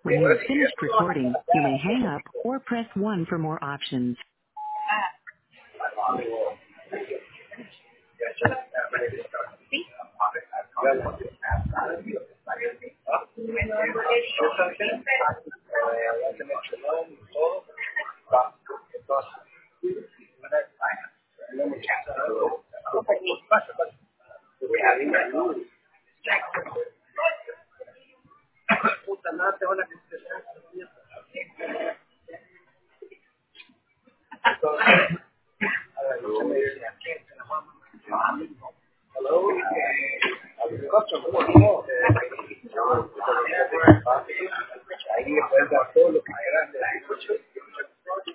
When you have finished recording, you may hang up or press 1 for more options. Hello.